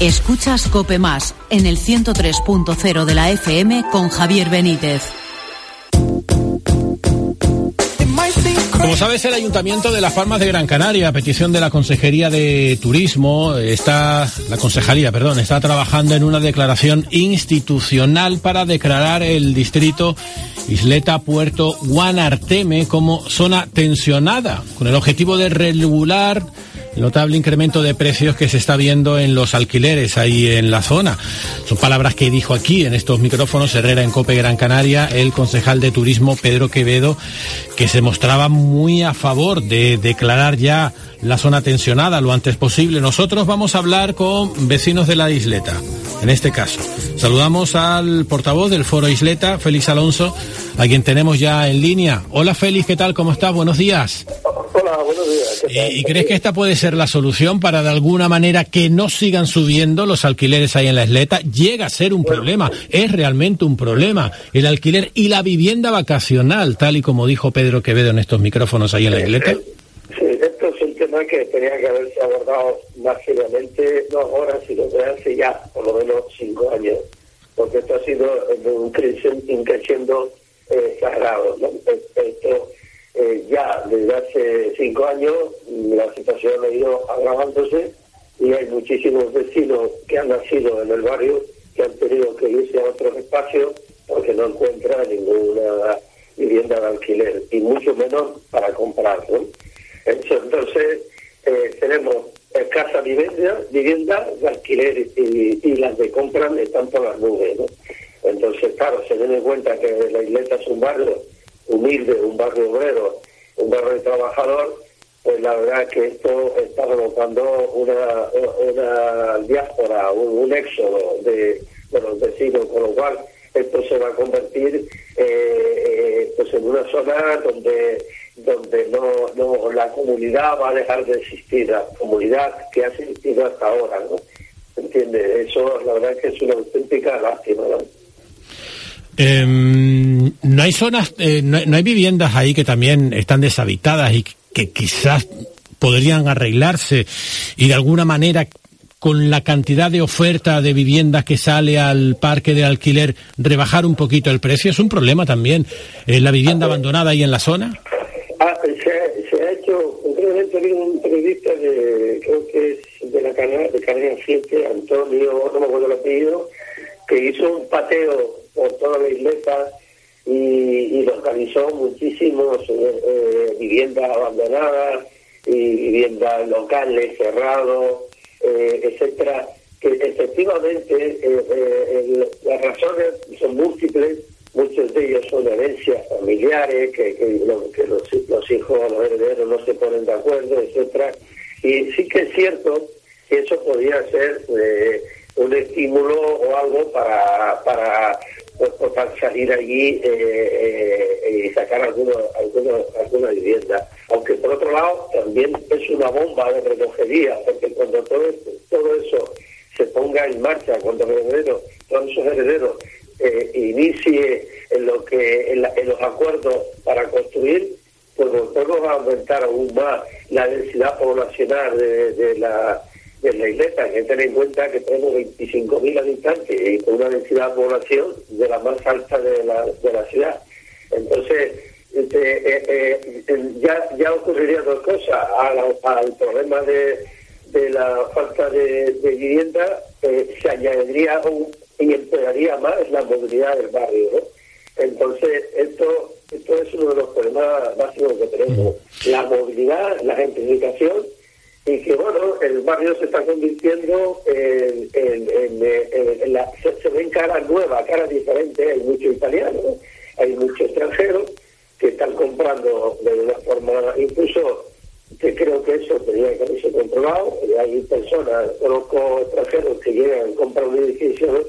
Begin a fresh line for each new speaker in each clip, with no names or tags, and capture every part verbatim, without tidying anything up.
Escuchas COPE Más en el ciento tres punto cero de la F M con Javier Benítez.
Como sabes, el Ayuntamiento de Las Palmas de Gran Canaria, a petición de la Consejería de Turismo, está, la Concejalía, perdón, está trabajando en una declaración institucional para declarar el distrito Isleta Puerto Guanarteme como zona tensionada, con el objetivo de regular el notable incremento de precios que se está viendo en los alquileres ahí en la zona. Son palabras que dijo aquí en estos micrófonos Herrera en COPE Gran Canaria el concejal de Turismo Pedro Quevedo, que se mostraba muy a favor de declarar ya la zona tensionada lo antes posible. Nosotros vamos a hablar con vecinos de la isleta, en este caso. Saludamos al portavoz del Foro Isleta, Félix Alonso, a quien tenemos ya en línea. Hola Félix, ¿qué tal? ¿Cómo estás? Buenos días.
Hola, buenos días.
¿Y, ¿Y crees que esta puede ser la solución para de alguna manera que no sigan subiendo los alquileres ahí en la isleta? Llega a ser un bueno, problema, es realmente un problema el alquiler y la vivienda vacacional, tal y como dijo Pedro Quevedo en estos micrófonos ahí en la isleta.
Sí, esto es un tema que tenía que haberse abordado más seriamente, no ahora, sino de hace ya por lo menos cinco años, porque esto ha sido un creciendo eh, exagerado, ¿no? Esto eh, ya desde hace cinco años la situación ha ido agravándose y hay muchísimos vecinos que han nacido en el barrio que han tenido que irse a otros espacios porque no encuentran ninguna vivienda de alquiler y mucho menos para comprar, ¿no? Entonces eh, tenemos escasa vivienda, vivienda de alquiler y, y las de compra están por las nubes, ¿no? Entonces, claro, se tiene en cuenta que la isleta es un barrio humilde, un barrio obrero, un barrio trabajador, pues la verdad es que esto está provocando una, una diáspora, un, un éxodo de, de los vecinos, con lo cual esto se va a convertir eh, pues en una zona donde donde no, no la comunidad va a dejar de existir, la comunidad que ha existido hasta ahora, ¿no? ¿Entiendes? Eso la verdad es que es una auténtica lástima, ¿no?
Eh, no hay zonas, eh, no, no hay viviendas ahí que también están deshabitadas y que quizás podrían arreglarse y de alguna manera con la cantidad de oferta de viviendas que sale al parque de alquiler rebajar un poquito el precio. Es un problema también eh, la vivienda abandonada ahí en la zona.
Ah, se, se ha hecho, concretamente había un periodista de, creo que es de la Canal, de Canal siete, Antonio, no me acuerdo el apellido, que hizo un pateo por toda la isleta y, y localizó muchísimos eh, eh, viviendas abandonadas y viviendas locales cerrados, eh, etcétera, que efectivamente eh, eh, las razones son múltiples. Muchos de ellos son herencias familiares, que, que, lo, que los, los hijos, los herederos no se ponen de acuerdo, etcétera. Y sí que es cierto que eso podría ser eh, un estímulo o algo para para, pues, para salir allí eh, eh, y sacar alguna, alguna, alguna vivienda. Aunque por otro lado también es una bomba de relojería, porque cuando todo, todo eso se ponga en marcha, cuando los herederos, todos esos herederos, Eh, inicie en lo que en, la, en los acuerdos para construir, pues podemos aumentar aún más la densidad poblacional de, de la de la isleta. Hay que tener en cuenta que tenemos veinticinco mil habitantes y con una densidad de población de la más alta de la de la ciudad. Entonces este, eh, eh, ya ya ocurrirían dos cosas: al, al problema de de la falta de, de vivienda eh, se añadiría un y empeoraría más la movilidad del barrio, ¿no? Entonces, esto esto es uno de los problemas básicos que tenemos, la movilidad, la gentrificación, y que, bueno, el barrio se está convirtiendo en, en, en, en, en la, se, se ven caras nuevas, caras diferentes. Hay muchos italianos, hay muchos extranjeros que están comprando de una forma, incluso que creo que eso tenía que haberse controlado. Hay personas, conozco extranjeros que llegan, compran un edificio,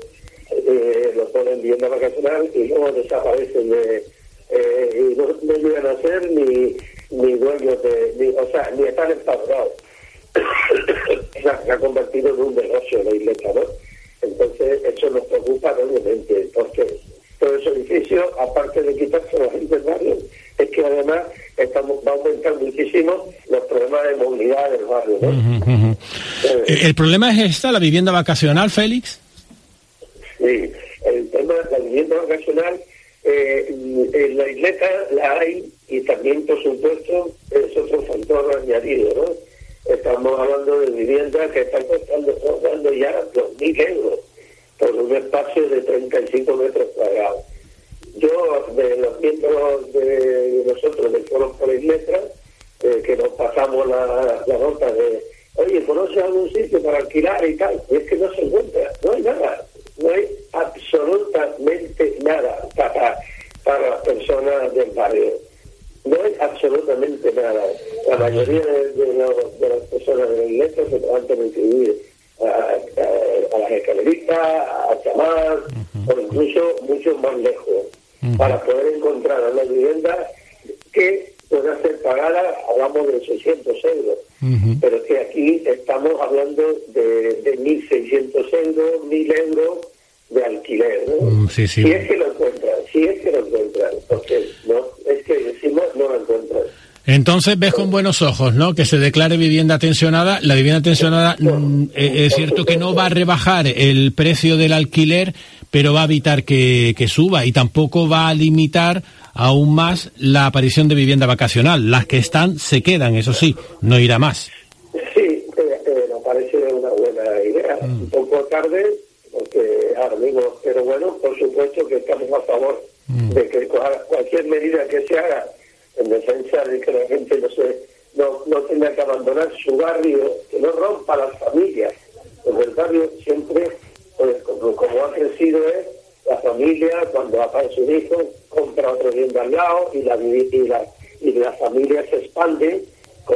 Eh, lo ponen en vivienda vacacional y luego desaparecen de, eh, y no, no llegan a ser ni ni dueños de, ni, o sea, ni están empadronados. Se ha convertido en un negocio la isleta, ¿no? Entonces eso nos preocupa enormemente, porque todos esos edificios, aparte de quitarse a la gente del barrio, es que además estamos, va a aumentar muchísimo los problemas de movilidad del barrio, ¿no?
Uh-huh, uh-huh. Eh, ¿El problema es esta, la vivienda vacacional, Félix?
Sí, el tema de la vivienda vacacional, eh, en la isleta la hay, y también, por supuesto, es otro factor añadido, ¿no? Estamos hablando de viviendas que están costando, costando ya dos mil euros por un espacio de treinta y cinco metros cuadrados. Yo, de los miembros de nosotros del Foro por las Letras, eh, que nos pasamos la, la nota de, oye, ¿conoces algún sitio para alquilar y tal? Y es que no se encuentra, no hay nada, no hay absolutamente nada para, para las personas del barrio. No hay absolutamente nada. La mayoría de, de, los, de las personas de la iglesia se van a tener que ir a, a, a las escaleristas, a Chamar, uh-huh. o incluso mucho más lejos, uh-huh. para poder encontrar una vivienda que pueda ser pagada, hablamos de seiscientos euros. Uh-huh. Pero es que aquí estamos hablando de, de mil seiscientos euros, mil euros de alquiler, ¿no? Mm, sí, sí. Si es que lo encuentran, si es que lo encuentran, porque no, es que decimos no lo encuentran.
Entonces ves con buenos ojos, ¿no?, que se declare vivienda tensionada. La vivienda tensionada mm, es cierto que no va a rebajar el precio del alquiler, pero va a evitar que, que suba, y tampoco va a limitar aún más la aparición de vivienda vacacional. Las que están se quedan, eso sí, no irá más.
Sí, eh, eh, me parece una buena idea. Mm. Un poco tarde, porque ahora mismo, pero bueno, por supuesto que estamos a favor mm. de que cualquier medida que se haga en defensa de que la gente no se no, no tenga que abandonar su barrio, que no rompa las familias. Porque el barrio siempre, pues, como, como ha crecido es, la familia, cuando aparece un hijo, compra otro bien de al lado, y la, y la, y la familia se expande con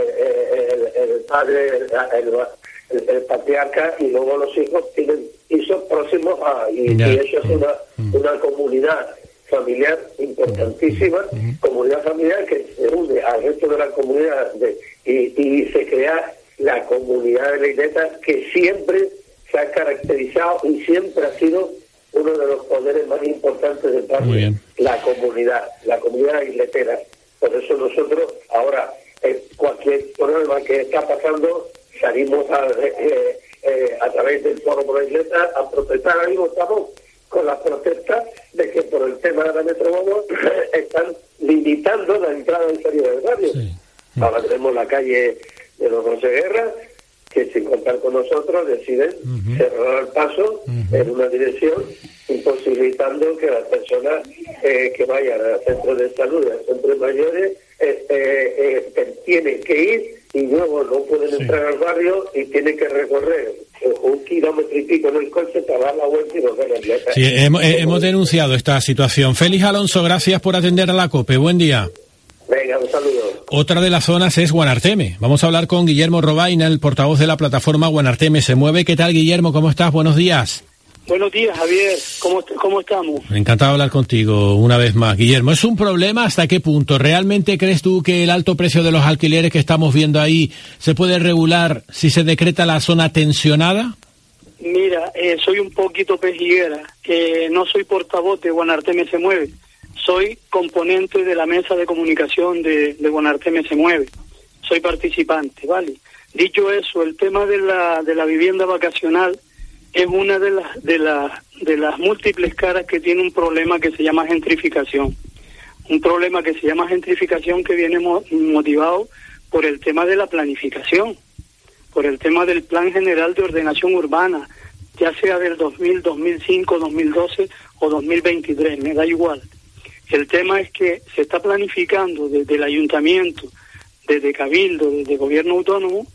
el, el, el padre, el, el, el patriarca, y luego los hijos tienen hijos próximos a, y, yeah. y eso es una, una comunidad familiar importantísima, uh-huh. comunidad familiar que se une al resto de la comunidad de, y, y se crea la comunidad de la isleta, que siempre se ha caracterizado y siempre ha sido uno de los poderes más importantes del barrio, la comunidad, la comunidad isletera. Por eso nosotros ahora, eh, cualquier problema que está pasando, salimos a, eh, eh, a través del Foro por la Isleta a protestar. Ahora mismo estamos con las protestas de que por el tema de la Metrobono están limitando la entrada y salida del barrio. Sí. Ahora tenemos la calle de los José Guerra, que sin contar con nosotros deciden uh-huh. cerrar el paso uh-huh. en una dirección, imposibilitando que las personas eh, que vayan al centro de salud, al centro de mayores, eh, eh, eh, tienen que ir y luego no pueden sí. entrar al barrio y tienen que recorrer un kilómetro y pico en el coche para dar la vuelta y volver a la casa.
Sí, hemos, hemos denunciado esta situación. Félix Alonso, gracias por atender a la COPE. Buen día.
Venga, un saludo.
Otra de las zonas es Guanarteme. Vamos a hablar con Guillermo Robaina, el portavoz de la plataforma Guanarteme se mueve. ¿Qué tal, Guillermo? ¿Cómo estás? Buenos días.
Buenos días, Javier. ¿Cómo, cómo estamos?
Encantado de hablar contigo una vez más. Guillermo, ¿es un problema? ¿Hasta qué punto? ¿Realmente crees tú que el alto precio de los alquileres que estamos viendo ahí se puede regular si se decreta la zona tensionada?
Mira, eh, soy un poquito pejiguera. Eh, no soy portavoz de Guanarteme se mueve. Soy componente de la mesa de comunicación de, de Guanarteme se mueve. Soy participante, ¿vale? Dicho eso, el tema de la de la vivienda vacacional es una de las de las de las múltiples caras que tiene un problema que se llama gentrificación. Un problema que se llama gentrificación que viene mo- motivado por el tema de la planificación, por el tema del Plan General de Ordenación Urbana, ya sea del dos mil, dos mil cinco, dos mil doce o dos mil veintitrés, me da igual. El tema es que se está planificando desde el ayuntamiento, desde Cabildo, desde Gobierno Autónomo,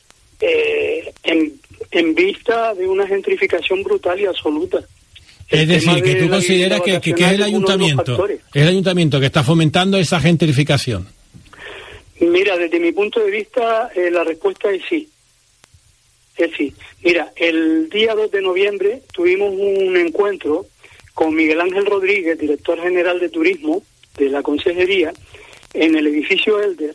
eh, en, en vista de una gentrificación brutal y absoluta.
El es decir, que tú consideras que, que, que es el ayuntamiento, es el ayuntamiento que está fomentando esa gentrificación.
Mira, desde mi punto de vista, eh, la respuesta es sí. Es sí. Mira, el día dos de noviembre tuvimos un encuentro con Miguel Ángel Rodríguez, director general de turismo de la Consejería, en el edificio Elder,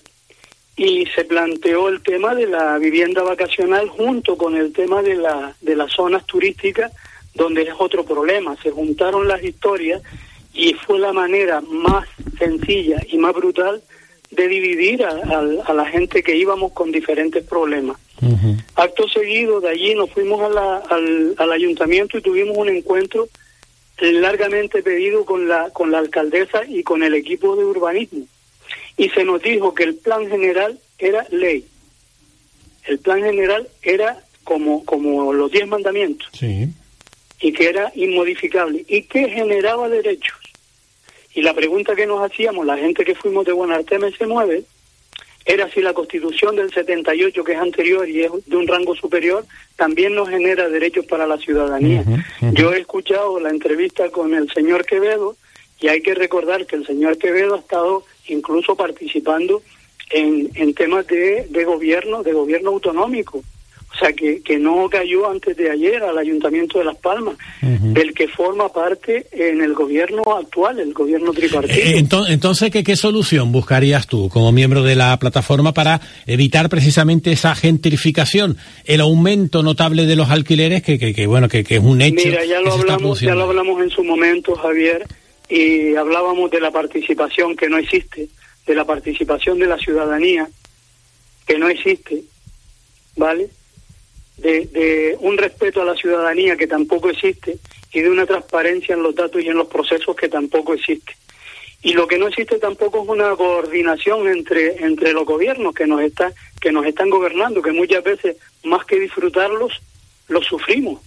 y se planteó el tema de la vivienda vacacional junto con el tema de la de las zonas turísticas donde es otro problema. Se juntaron las historias y fue la manera más sencilla y más brutal de dividir a, a, a la gente que íbamos con diferentes problemas. Uh-huh. Acto seguido, de allí nos fuimos a la, al, al ayuntamiento y tuvimos un encuentro largamente pedido con la, con la alcaldesa y con el equipo de urbanismo. Y se nos dijo que el plan general era ley. El plan general era como, como los diez mandamientos. Sí. Y que era inmodificable. Y que generaba derechos. Y la pregunta que nos hacíamos, la gente que fuimos de Buenarteme se mueve, era si la Constitución del setenta y ocho, que es anterior y es de un rango superior, también nos genera derechos para la ciudadanía. Uh-huh, uh-huh. Yo he escuchado la entrevista con el señor Quevedo y hay que recordar que el señor Quevedo ha estado incluso participando en, en temas de, de gobierno, de gobierno autonómico. O sea, que, que no cayó antes de ayer al Ayuntamiento de Las Palmas, uh-huh. del que forma parte en el gobierno actual, el gobierno tripartito.
Eh, entonces, entonces ¿qué, ¿qué solución buscarías tú como miembro de la plataforma para evitar precisamente esa gentrificación, el aumento notable de los alquileres, que, que, que bueno, que, que es un hecho?
Mira, ya lo hablamos, ya lo hablamos en su momento, Javier, y hablábamos de la participación que no existe, de la participación de la ciudadanía que no existe, ¿vale? De, de un respeto a la ciudadanía que tampoco existe y de una transparencia en los datos y en los procesos que tampoco existe. Y lo que no existe tampoco es una coordinación entre entre los gobiernos que nos está, que nos están gobernando, que muchas veces más que disfrutarlos los sufrimos.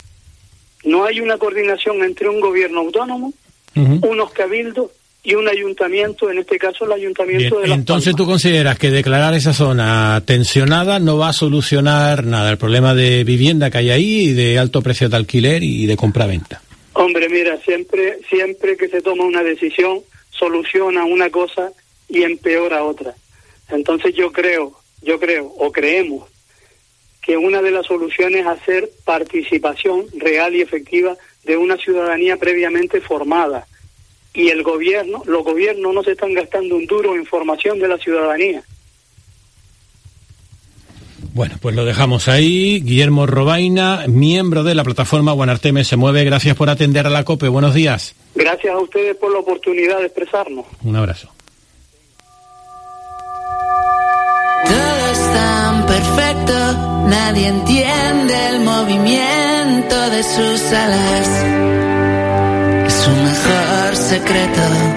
No hay una coordinación entre un gobierno autónomo, uh-huh. unos cabildos y un ayuntamiento, en este caso el ayuntamiento Bien, de Las
Entonces
Palmas.
¿Tú consideras que declarar esa zona tensionada no va a solucionar nada, el problema de vivienda que hay ahí y de alto precio de alquiler y de compraventa?
Hombre, mira, siempre siempre que se toma una decisión soluciona una cosa y empeora otra. Entonces yo creo, yo creo o creemos que una de las soluciones es hacer participación real y efectiva de una ciudadanía previamente formada. Y el gobierno, los gobiernos no se están gastando un duro en formación de la ciudadanía.
Bueno, pues lo dejamos ahí. Guillermo Robaina, miembro de la plataforma Buenarteme se mueve. Gracias por atender a la COPE. Buenos días.
Gracias a ustedes por la oportunidad de expresarnos.
Un abrazo.
Todo es tan perfecto, nadie entiende el movimiento de sus alas. Es su mejor secreto.